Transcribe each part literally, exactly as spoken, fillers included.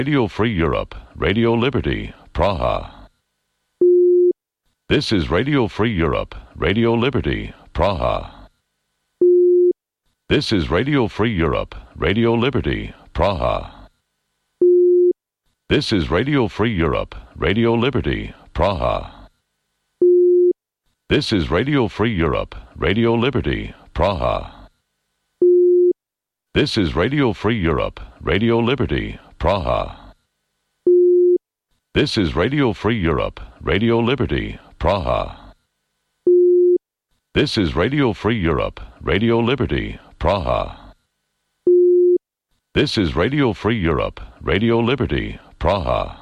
Radio Free Europe, Radio Liberty, Praha. This is Radio Free Europe, Radio Liberty, Praha. This is Radio Free Europe, Radio Liberty, Praha. This is Radio Free Europe, Radio Liberty, Praha. This is Radio Free Europe, Radio Liberty, Praha. This is Radio Free Europe, Radio Liberty, Praha. This is Radio Free Europe, Radio Liberty, Praha. This is Radio Free Europe, Radio Liberty, Praha. This is Radio Free Europe, Radio Liberty, Praha.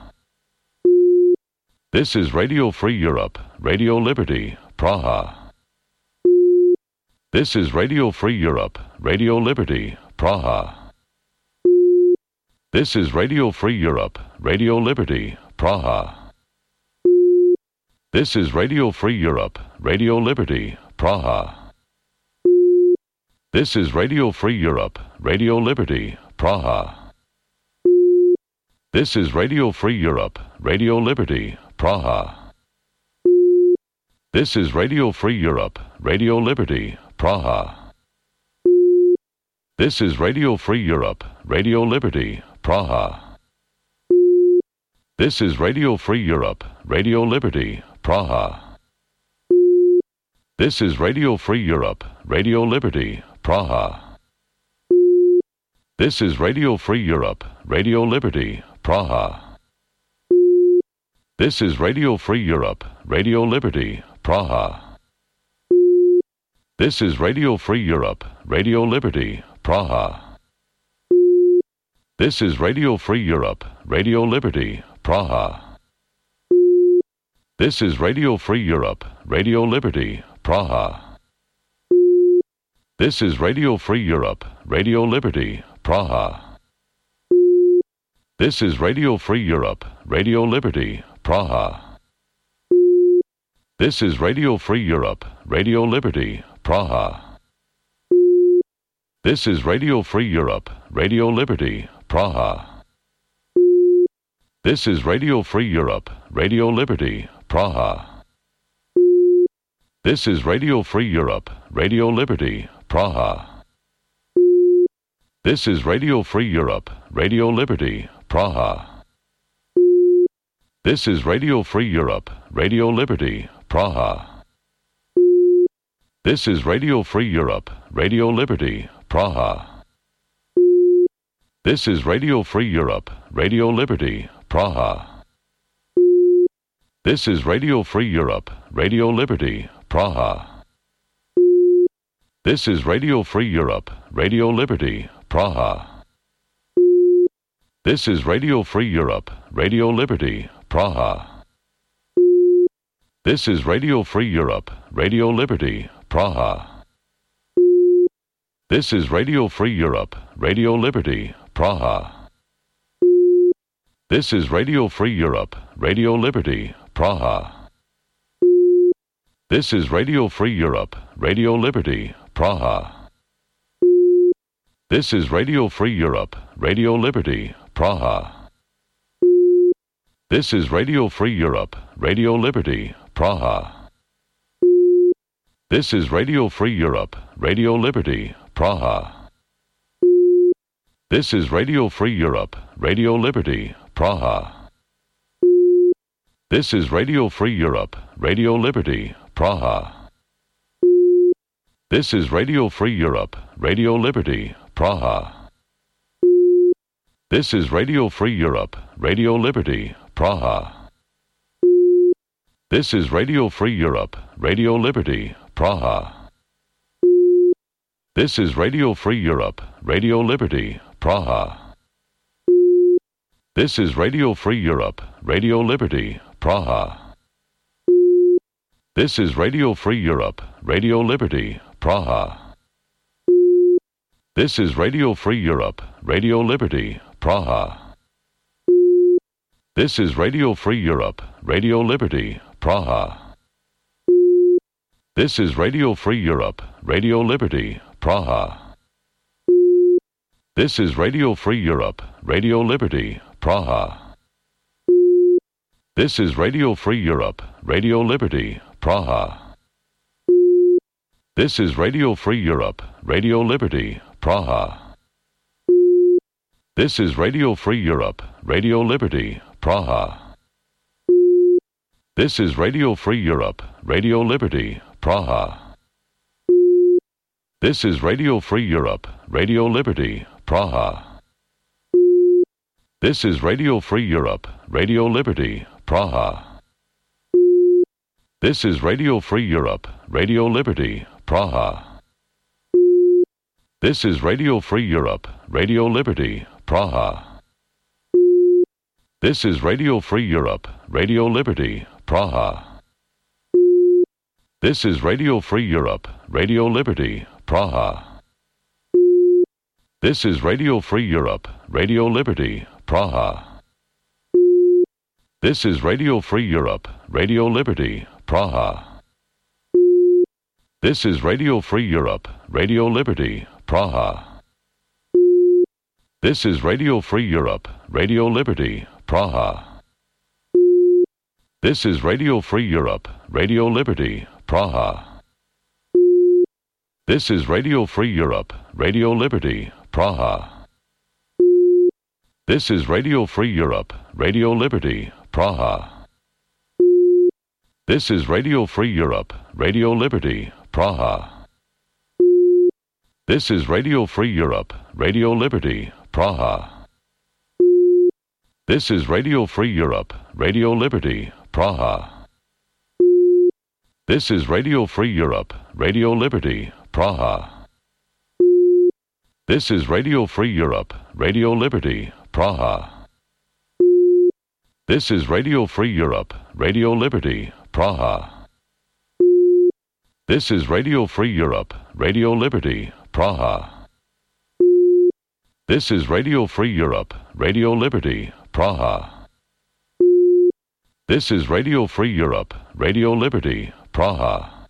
This is Radio Free Europe, Radio Liberty, Praha. This is Radio Free Europe, Radio Liberty, Praha. This is Radio Free Europe, Radio Liberty, Praha. This is Radio Free Europe, Radio Liberty, Praha. This is Radio Free Europe, Radio Liberty, Praha. This is Radio Free Europe, Radio Liberty, Praha. This is Radio Free Europe, Radio Liberty, Praha. This is Radio Free Europe, Radio Liberty, Praha. This is Radio Free Europe, Radio Liberty, Praha. This is Radio Free Europe, Radio Liberty, Praha. This is Radio Free Europe, Radio Liberty, Praha. This is Radio Free Europe, Radio Liberty, Praha. This is Radio Free Europe, Radio Liberty, Praha. This is Radio Free Europe, Radio Liberty, Praha. This is Radio Free Europe, Radio Liberty, Praha. This is Radio Free Europe, Radio Liberty, Praha. This is Radio Free Europe, Radio Liberty, Praha. This is Radio Free Europe, Radio Liberty, Praha. This is Radio Free Europe, Radio Liberty, Praha. This is Radio Free Europe, Radio Liberty, Praha. This is Radio Free Europe, Radio Liberty, Praha. This is Radio Free Europe, Radio Liberty, Praha. This is Radio Free Europe, Radio Liberty, Praha. This is Radio Free Europe, Radio Liberty, Praha. This is Radio Free Europe, Radio Liberty, Praha. This is Radio Free Europe, Radio Liberty, Praha. This is Radio Free Europe, Radio Liberty, Praha. This is Radio Free Europe, Radio Liberty, Praha. This is Radio Free Europe, Radio Liberty, Praha. This is Radio Free Europe, Radio Liberty, Praha. This is Radio Free Europe, Radio Liberty, Praha. This is Radio Free Europe, Radio Liberty, Praha. This is Radio Free Europe, Radio Liberty, Praha. This is Radio Free Europe, Radio Liberty, Praha. This is Radio Free Europe, Radio Liberty, Praha. This is Radio Free Europe, Radio Liberty, Praha. This is Radio Free Europe, Radio Liberty, Praha. This is Radio Free Europe, Radio Liberty, Praha. This is Radio Free Europe, Radio Liberty, Praha. This is Radio Free Europe, Radio Liberty, Praha. This is Radio Free Europe, Radio Liberty, Praha. This is Radio Free Europe, Radio Liberty, Praha. This is Radio Free Europe, Radio Liberty, Praha. This is Radio Free Europe, Radio Liberty, Praha. This is Radio Free Europe, Radio Liberty, Praha. This is Radio Free Europe, Radio Liberty, Praha. This is Radio Free Europe, Radio Liberty, Praha. This is Radio Free Europe, Radio Liberty, Praha. This is Radio Free Europe, Radio Liberty, Praha. This is Radio Free Europe, Radio Liberty, Praha. This is Radio Free Europe, Radio Liberty, Praha. This is Radio Free Europe, Radio Liberty, Praha. This is Radio Free Europe, Radio Liberty, Praha. This is Radio Free Europe, Radio Liberty, Praha. This is Radio Free Europe, Radio Liberty, Praha. This is Radio Free Europe, Radio Liberty, Praha. This is Radio Free Europe, Radio Liberty, Praha. This is Radio Free Europe, Radio Liberty, Praha. This is Radio Free Europe, Radio Liberty, Praha. This is Radio Free Europe, Radio Liberty, Praha. This is Radio Free Europe, Radio Liberty, Praha. This is Radio Free Europe, Radio Liberty, Praha. This is Radio Free Europe, Radio Liberty, Praha. This is Radio Free Europe, Radio Liberty, Praha. This is Radio Free Europe, Radio Liberty, Praha. This is Radio Free Europe, Radio Liberty, Praha. This is Radio Free Europe, Radio Liberty, Praha. This is Radio Free Europe, Radio Liberty, Praha. This is Radio Free Europe, Radio Liberty, Praha. This is Radio Free Europe, Radio Liberty, Praha. This is Radio Free Europe, Radio Liberty, Praha. This is Radio Free Europe, Radio Liberty, Praha. This is Radio Free Europe, Radio Liberty, Praha.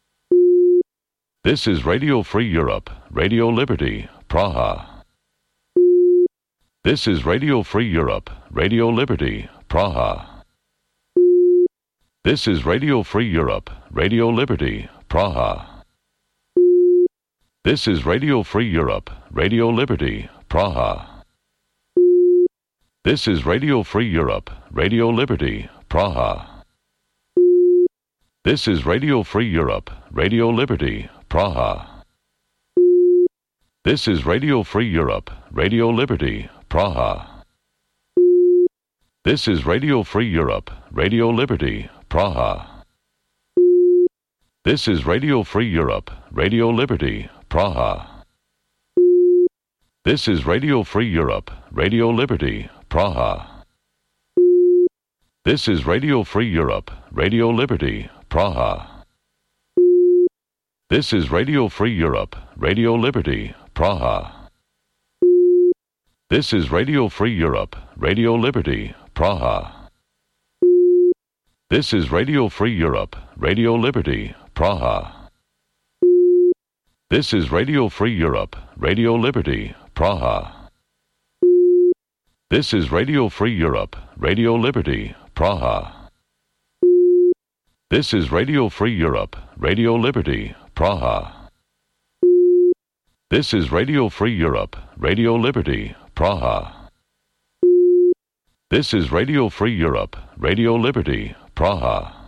This is Radio Free Europe, Radio Liberty, Praha. This is Radio Free Europe, Radio Liberty, Praha. This is Radio Free Europe, Radio Liberty, Praha. This is Radio Free Europe, Radio Liberty, Praha. This is Radio Free Europe, Radio Liberty, Praha. This is Radio Free Europe, Radio Liberty, Praha. This is Radio Free Europe, Radio Liberty, Praha. This is Radio Free Europe, Radio Liberty, Praha. This is Radio Free Europe, Radio Liberty, Praha. This is Radio Free Europe, Radio Liberty, Praha. This is Radio Free Europe, Radio Liberty, Praha. This is Radio Free Europe, Radio Liberty, Praha. This is Radio Free Europe, Radio Liberty, Praha. This is Radio Free Europe, Radio Liberty, Praha. This is Radio Free Europe, Radio Liberty, Praha. This is Radio Free Europe, Radio Liberty, Praha. This is Radio Free Europe, Radio Liberty, Praha. This is Radio Free Europe, Radio Liberty, Praha. This is Radio Free Europe, Radio Liberty, Praha.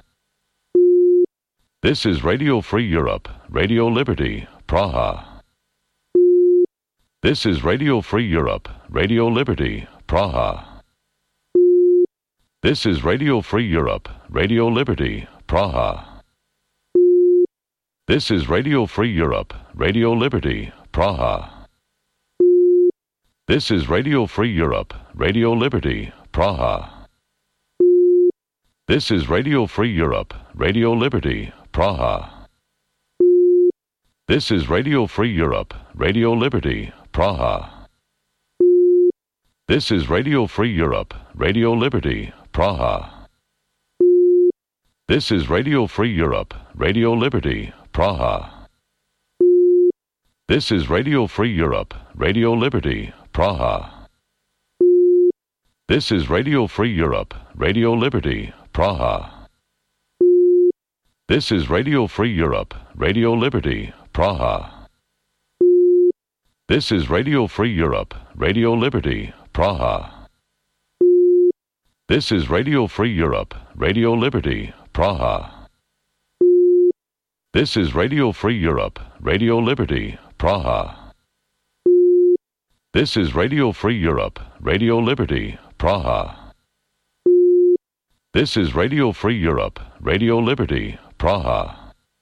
This is Radio Free Europe, Radio Liberty, Praha. This is Radio Free Europe, Radio Liberty, Praha. This is Radio Free Europe, Radio Liberty, Praha. This is Radio Free Europe, Radio Liberty, Praha. This is Radio Free Europe, Radio Liberty, Praha. This is Radio Free Europe, Radio Liberty, Praha. This is Radio Free Europe, Radio Liberty, Praha. This is Radio Free Europe, Radio Liberty, Praha. This is Radio Free Europe, Radio Liberty, Praha. This is Radio Free Europe, Radio Liberty, Praha. This is Radio Free Europe, Radio Liberty, Praha. This is Radio Free Europe, Radio Liberty, Praha. This is Radio Free Europe, Radio Liberty, Praha. This is Radio Free Europe, Radio Liberty, Praha. This is Radio Free Europe, Radio Liberty, Praha. This is Radio Free Europe, Radio Liberty, Praha. This is Radio Free Europe, Radio Liberty, Praha.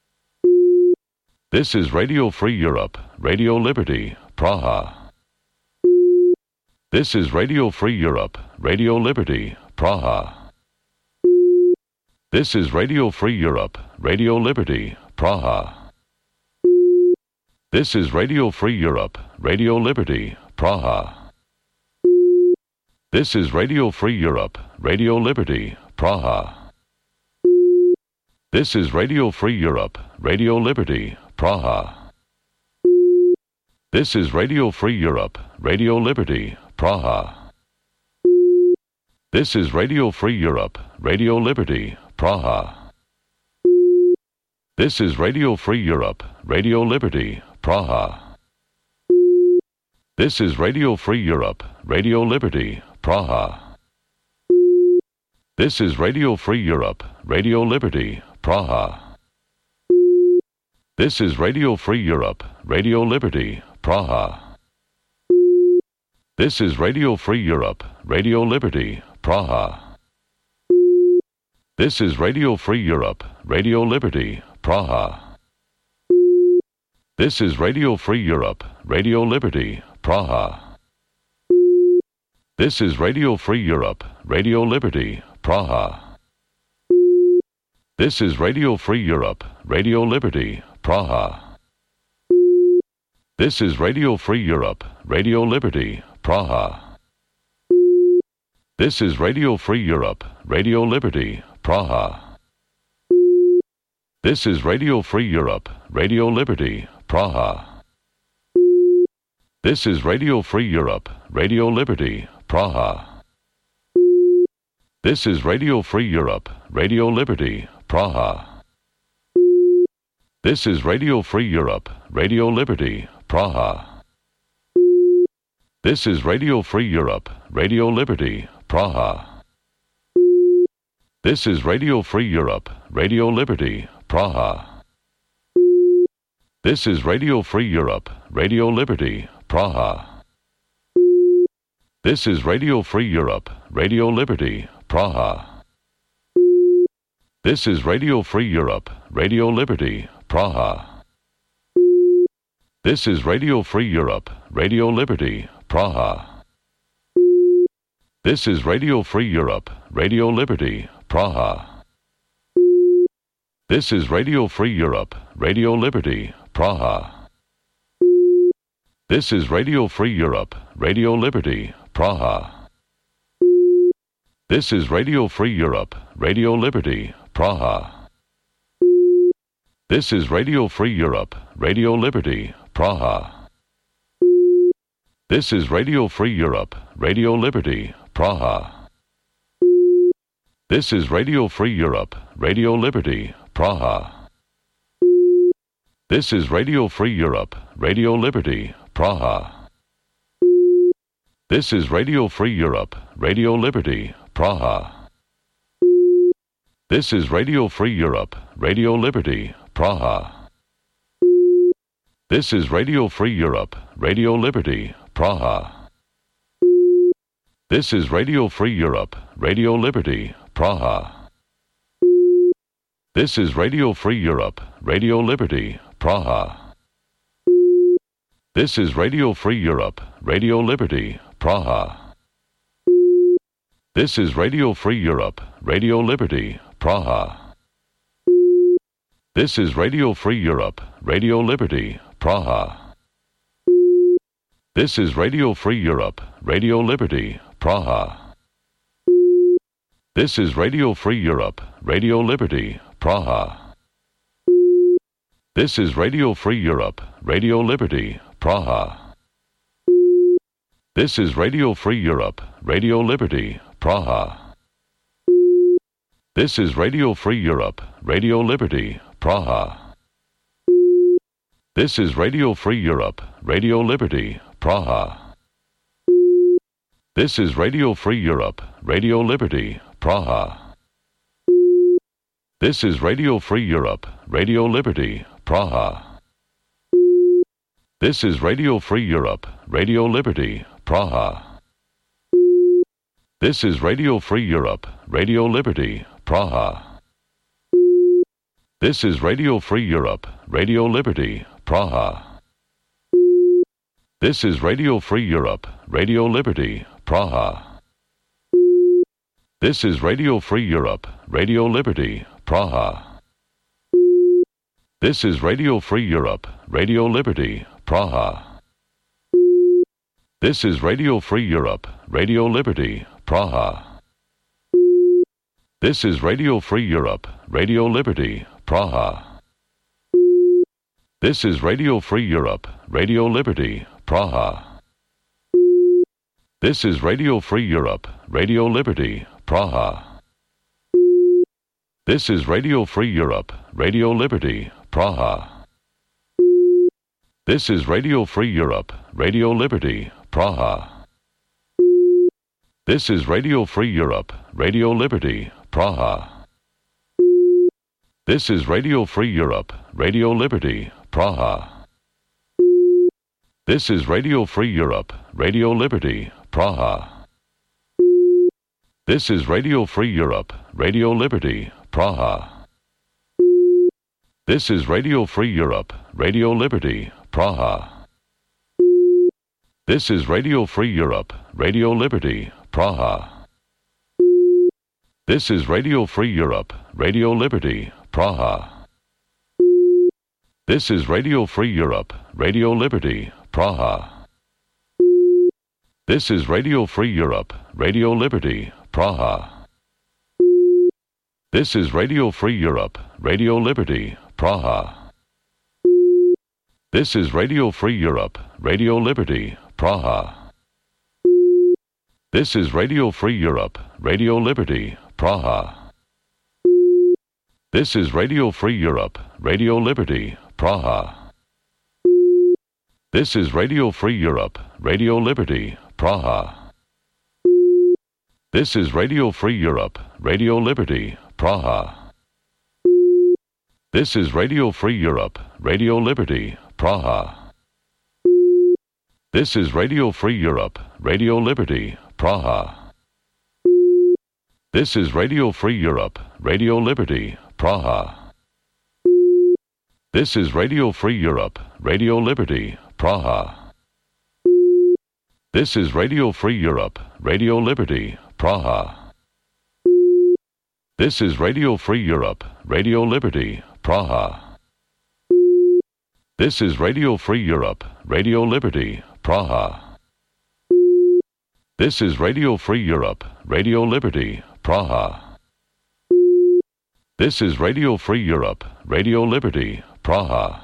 This is Radio Free Europe, Radio Liberty, Praha. This is Radio Free Europe, Radio Liberty, Praha. This is Radio Free Europe, Radio Liberty, Praha. This is Radio Free Europe, Radio Liberty, Praha. This is Radio Free Europe, Radio Liberty, Praha. This is Radio Free Europe, Radio Liberty, Praha. This is Radio Free Europe, Radio Liberty, Praha. This is Radio Free Europe, Radio Liberty, Praha. This is Radio Free Europe, Radio Liberty, Praha. This is Radio Free Europe, Radio Liberty, Praha. This is Radio Free Europe, Radio Liberty, Praha. This is Radio Free Europe, Radio Liberty, Praha. This is Radio Free Europe, Radio Liberty, Praha. This is Radio Free Europe, Radio Liberty, Praha. This is Radio Free Europe, Radio Liberty, Praha. This is Radio Free Europe, Radio Liberty, Praha. This is Radio Free Europe, Radio Liberty, Praha. This is Radio Free Europe, Radio Liberty, Praha. This is Radio Free Europe, Radio Liberty, Praha. This is Radio Free Europe, Radio Liberty, Praha. This is Radio Free Europe, Radio Liberty, Praha. This is Radio Free Europe, Radio Liberty, Praha. This is Radio Free Europe, Radio Liberty, Praha. This is Radio Free Europe, Radio Liberty, Praha. This is Radio Free Europe, Radio Liberty, Praha. This is Radio Free Europe, Radio Liberty, Praha. This is Radio Free Europe, Radio Liberty, Praha. This is Radio Free Europe, Radio Liberty, Praha. This is Radio Free Europe, Radio Liberty, Praha. This is Radio Free Europe, Radio Liberty, Praha. This is Radio Free Europe, Radio Liberty, Praha. This is Radio Free Europe, Radio Liberty, Praha. This is Radio Free Europe, Radio Liberty, Praha. This is Radio Free Europe, Radio Liberty, Praha. This is Radio Free Europe, Radio Liberty, Praha. This is Radio Free Europe, Radio Liberty, Praha. This is Radio Free Europe, Radio Liberty, Praha. This is Radio Free Europe, Radio Liberty, Praha. This is Radio Free Europe, Radio Liberty, Praha. This is Radio Free Europe, Radio Liberty, Praha. This is Radio Free Europe, Radio Liberty, Praha. This is Radio Free Europe, Radio Liberty, Praha. This is Radio Free Europe, Radio Liberty, Praha. This is Radio Free Europe, Radio Liberty, Praha. This is Radio Free Europe, Radio Liberty, Praha. This is Radio Free Europe, Radio Liberty, Praha. This is Radio Free Europe, Radio Liberty, Praha. This is Radio Free Europe, Radio Liberty, Praha. This is Radio Free Europe, Radio Liberty, Praha. This is Radio Free Europe, Radio Liberty, Praha. This is Radio Free Europe, Radio Liberty, Praha. This is Radio Free Europe, Radio Liberty, Praha. This is Radio Free Europe, Radio Liberty, Praha. This is Radio Free Europe, Radio Liberty, Praha. This is Radio Free Europe, Radio Liberty, Praha. This is Radio Free Europe, Radio Liberty, Praha. This is Radio Free Europe, Radio Liberty, Praha. This is Radio Free Europe, Radio Liberty, Praha. This is Radio Free Europe, Radio Liberty, Praha. This is Radio Free Europe, Radio Liberty, Praha. This is Radio Free Europe, Radio Liberty, Praha. This is Radio Free Europe, Radio Liberty, Praha. This is Radio Free Europe, Radio Liberty, Praha. This is Radio Free Europe, Radio Liberty, Praha. This is Radio Free Europe, Radio Liberty, Praha. This is Radio Free Europe, Radio Liberty, Praha. This is Radio Free Europe, Radio Liberty, Praha. This is Radio Free Europe, Radio Liberty, Praha. This is Radio Free Europe, Radio Liberty, Praha. This is Radio Free Europe, Radio Liberty, Praha. This is Radio Free Europe, Radio Liberty, Praha. This is Radio Free Europe, Radio Liberty, Praha. This is Radio Free Europe, Radio Liberty, Praha. This is Radio Free Europe, Radio Liberty, Praha. This is Radio Free Europe, Radio Liberty, Praha. This is Radio Free Europe, Radio Liberty, Praha. This is Radio Free Europe, Radio Liberty, Praha. This is Radio Free Europe, Radio Liberty, Praha. This is Radio Free Europe, Radio Liberty, Praha. This is Radio Free Europe, Radio Liberty, Praha. This is Radio Free Europe, Radio Liberty, Praha. This is Radio Free Europe, Radio Liberty, Praha. This is Radio Free Europe, Radio Liberty, Praha. This is Radio Free Europe, Radio Liberty, Praha. This is Radio Free Europe, Radio Liberty, Praha. This is Radio Free Europe, Radio Liberty, Praha. This is Radio Free Europe, Radio Liberty, Praha. This is Radio Free Europe, Radio Liberty, Praha. This is Radio Free Europe, Radio Liberty, Praha.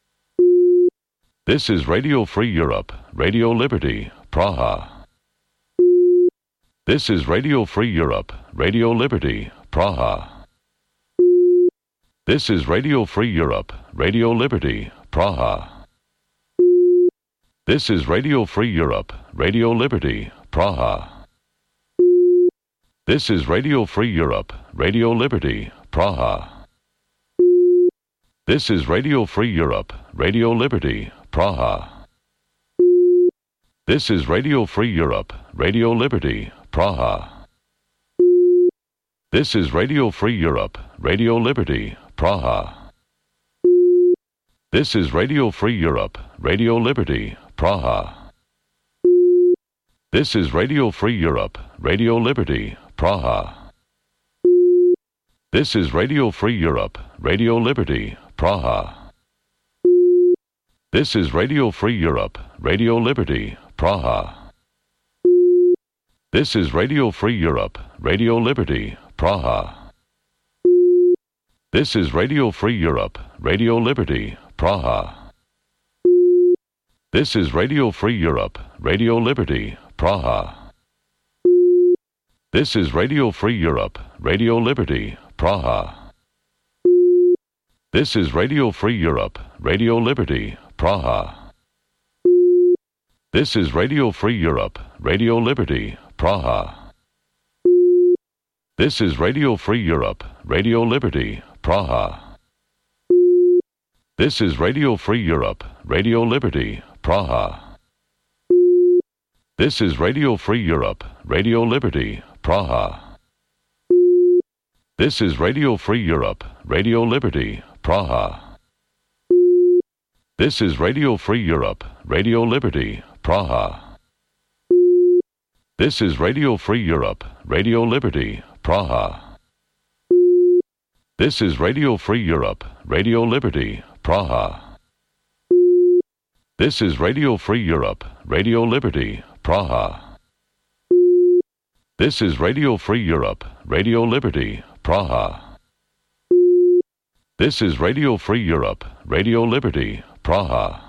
This is Radio Free Europe, Radio Liberty, Praha. This is Radio Free Europe, Radio Liberty, Praha. This is Radio Free Europe, Radio Liberty, Praha. This is Radio Free Europe, Radio Liberty, Praha. This is Radio Free Europe, Radio Liberty, Praha. This is Radio Free Europe, Radio Liberty, Praha. This is Radio Free Europe, Radio Liberty, Praha. This is Radio Free Europe, Radio Liberty, Praha. This is Radio Free Europe, Radio Liberty, Praha. This is Radio Free Europe, Radio Liberty, Praha. This is Radio Free Europe, Radio Liberty, Praha. This is Radio Free Europe, Radio Liberty, Praha. This is Radio Free Europe, Radio Liberty, Praha. This is Radio Free Europe, Radio Liberty, Praha. This is Radio Free Europe, Radio Liberty, Praha. This is Radio Free Europe, Radio Liberty, Praha. This is Radio Free Europe, Radio Liberty, Praha. This is Radio Free Europe, Radio Liberty, Praha. This is Radio Free Europe, Radio Liberty, Praha. This is Radio Free Europe, Radio Liberty, Praha. This is Radio Free Europe, Radio Liberty, Praha. This is Radio Free Europe, Radio Liberty, Praha. This is Radio Free Europe, Radio Liberty, Praha. This is Radio Free Europe, Radio Liberty, Praha. This is Radio Free Europe, Radio Liberty, Praha. This is Radio Free Europe, Radio Liberty, Praha. This is Radio Free Europe, Radio Liberty, Praha. This is Radio Free Europe, Radio Liberty, Praha.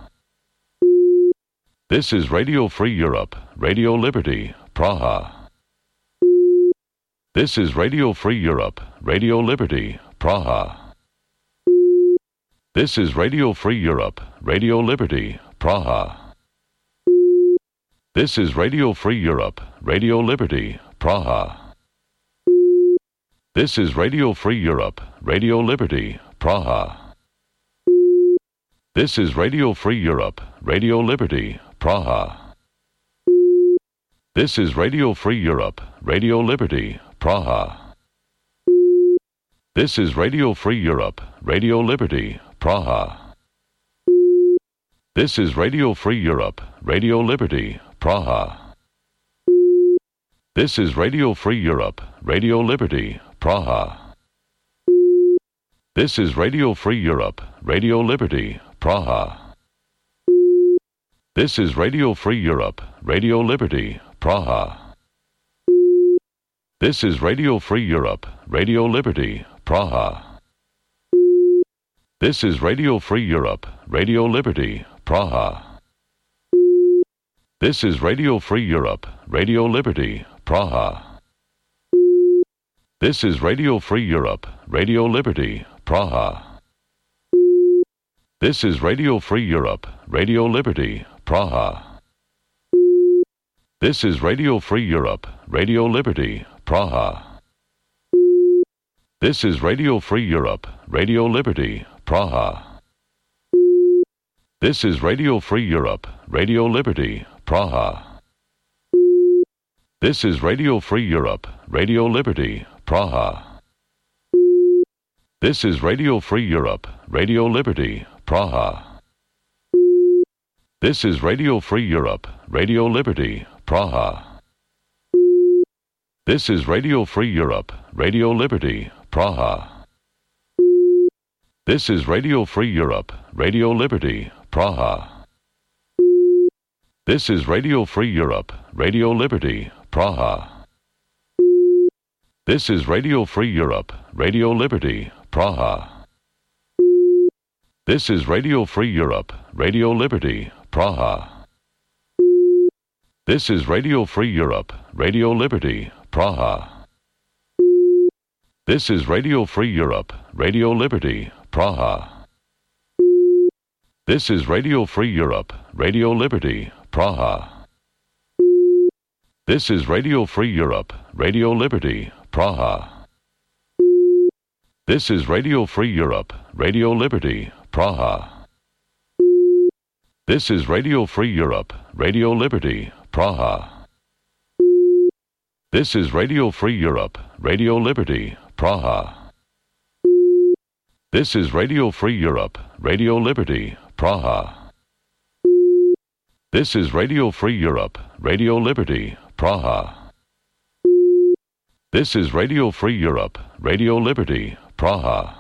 This is Radio Free Europe, Radio Liberty, Praha. This is Radio Free Europe, Radio Liberty, Praha. This is Radio Free Europe, Radio Liberty, Praha. This is Radio Free Europe, Radio Liberty, Praha. This is Radio Free Europe, Radio Liberty, Praha. This is Radio Free Europe, Radio Liberty, Praha. This is Radio Free Europe, Radio Liberty, Praha. This is Radio Free Europe, Radio Liberty, Praha. This is Radio Free Europe, Radio Liberty, Praha. This is Radio Free Europe, Radio Liberty, Praha. This is Radio Free Europe, Radio Liberty, Praha. This is Radio Free Europe, Radio Liberty, Praha. This is Radio Free Europe, Radio Liberty, Praha. This is Radio Free Europe, Radio Liberty, Praha. This is Radio Free Europe, Radio Liberty, Praha. This is Radio Free Europe, Radio Liberty, Praha. This is Radio Free Europe, Radio Liberty, Praha. This is Radio Free Europe, Radio Liberty, Praha. This is Radio Free Europe, Radio Liberty, Praha. This is Radio Free Europe, Radio Liberty, Praha. This is Radio Free Europe, Radio Liberty, Praha. This is Radio Free Europe, Radio Liberty, Praha. This is Radio Free Europe, Radio Liberty, Praha. This is Radio Free Europe, Radio Liberty, Praha. This is Radio Free Europe, Radio Liberty, Praha. This is Radio Free Europe, Radio Liberty, Praha. This is Radio Free Europe, Radio Liberty, Praha. This is Radio Free Europe, Radio Liberty, Praha. This is Radio Free Europe, Radio Liberty, Praha. This is Radio Free Europe, Radio Liberty, Praha. This is Radio Free Europe, Radio Liberty, Praha. This is Radio Free Europe, Radio Liberty, Praha. This is Radio Free Europe, Radio Liberty, Praha. This is Radio Free Europe, Radio Liberty, Praha. This is Radio Free Europe, Radio Liberty, Praha. This is Radio Free Europe, Radio Liberty, Praha. This is Radio Free Europe, Radio Liberty, Praha. This is Radio Free Europe, Radio Liberty, Praha.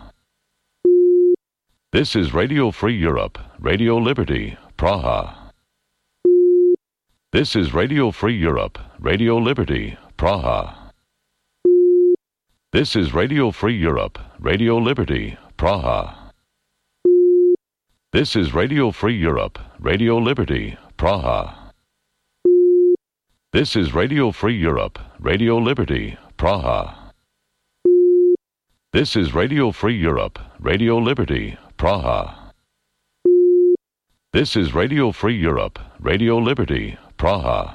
This is Radio Free Europe, Radio Liberty, Praha. This is Radio Free Europe, Radio Liberty, Praha. This is Radio Free Europe, Radio Liberty, Praha. This is Radio Free Europe, Radio Liberty, Praha. This is Radio Free Europe, Radio Liberty, Praha. This is Radio Free Europe, Radio Liberty, Praha. This is Radio Free Europe, Radio Liberty, Praha.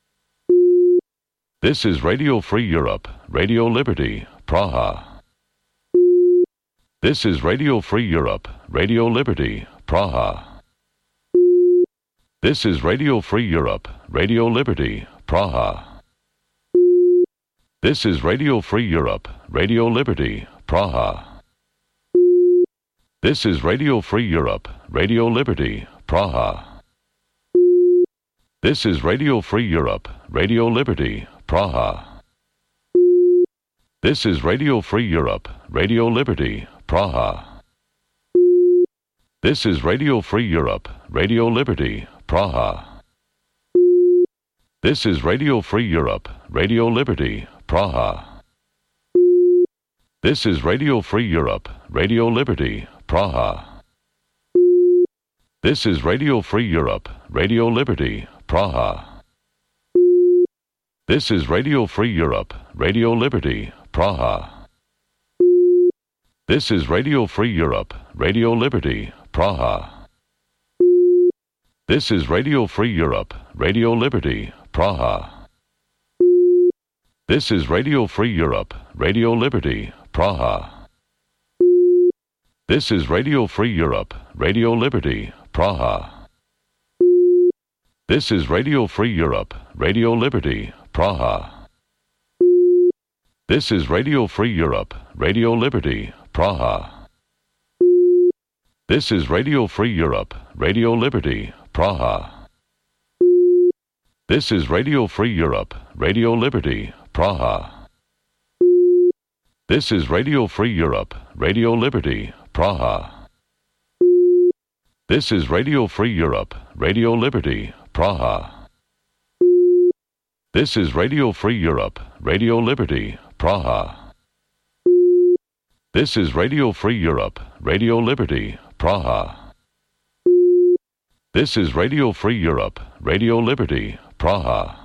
This is Radio Free Europe, Radio Liberty, Praha. This is Radio Free Europe, Radio Liberty, Praha. This is Radio Free Europe, Radio Liberty, Praha. This is Radio Free Europe, Radio Liberty, Praha. This is Radio Free Europe, Radio Liberty, Praha. This is Radio Free Europe, Radio Liberty, Praha. This is Radio Free Europe, Radio Liberty, Praha. This is Radio Free Europe, Radio Liberty, Praha. This is Radio Free Europe, Radio Liberty, Praha. This is Radio Free Europe, Radio Liberty, Praha. This is Radio Free Europe, Radio Liberty, Praha. This is Radio Free Europe, Radio Liberty, Praha. This is Radio Free Europe, Radio Liberty, Praha. This is Radio Free Europe, Radio Liberty, Praha. This is Radio Free Europe, Radio Liberty, Praha. This is Radio Free Europe, Radio Liberty, Praha. This is Radio Free Europe, Radio Liberty, Praha. This is Radio Free Europe, Radio Liberty, Praha. This is Radio Free Europe, Radio Liberty, Praha. This is Radio Free Europe, Radio Liberty, Praha. This is Radio Free Europe, Radio Liberty, Praha. This is Radio Free Europe, Radio Liberty, Praha. This is Radio Free Europe, Radio Liberty, Praha. This is Radio Free Europe, Radio Liberty, Praha. This is Radio Free Europe, Radio Liberty, Praha.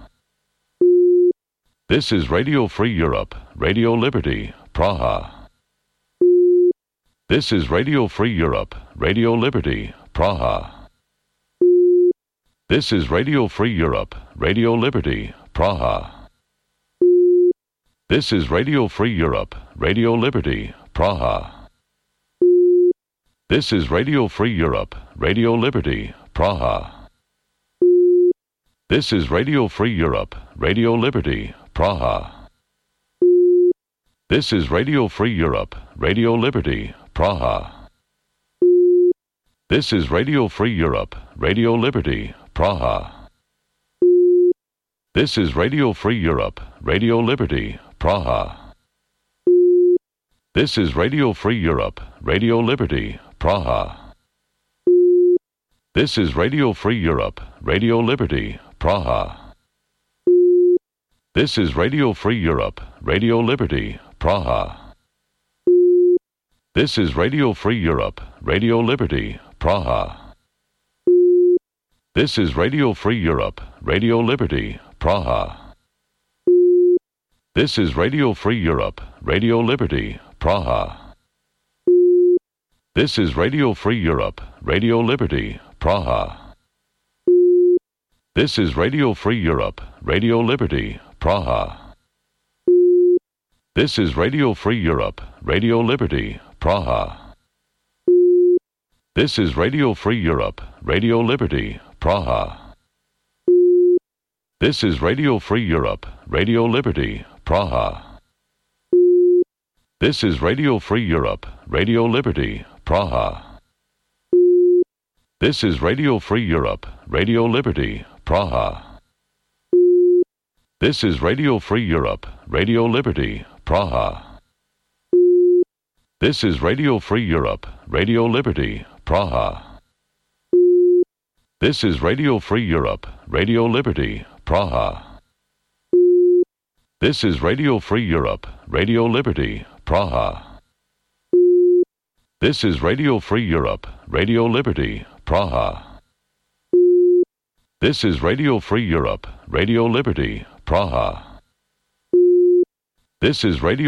This is Radio Free Europe, Radio Liberty, Praha. This is Radio Free Europe, Radio Liberty, Praha. This is Radio Free Europe, Radio Liberty, Praha. This is Radio Free Europe, Radio Liberty, Praha. This is Radio Free Europe, Radio Liberty, Praha. This is Radio Free Europe, Radio Liberty, Praha. This is Radio Free Europe, Radio Liberty, Praha. This is Radio Free Europe, Radio Liberty, Praha. This is Radio Free Europe, Radio Liberty, Praha. This is Radio Free Europe, Radio Liberty, Praha. This is Radio Free Europe, Radio Liberty, Praha. This is Radio Free Europe, Radio Liberty, Praha. This is Radio Free Europe, Radio Liberty, Praha. This is Radio Free Europe, Radio Liberty, Praha. This is Radio Free Europe, Radio Liberty, Praha. This is Radio Free Europe, Radio Liberty, Praha. This is Radio Free Europe, Radio Liberty, Praha. This is Radio Free Europe, Radio Liberty, Praha. This is Radio Free Europe, Radio Liberty, Praha. This is Radio Free Europe, Radio Liberty, Praha. This is Radio Free Europe, Radio Liberty, Praha. This is Radio Free Europe, Radio Liberty, Praha. This is Radio Free Europe, Radio Liberty, Praha. This is Radio Free Europe, Radio Liberty, Praha. This is Radio Free Europe, Radio Liberty, Praha. This is Radio Free Europe, Radio Liberty, Praha. This is Radio Free Europe, Radio Liberty, Praha. This is Radio Free Europe, Radio Liberty, Praha. This is Radio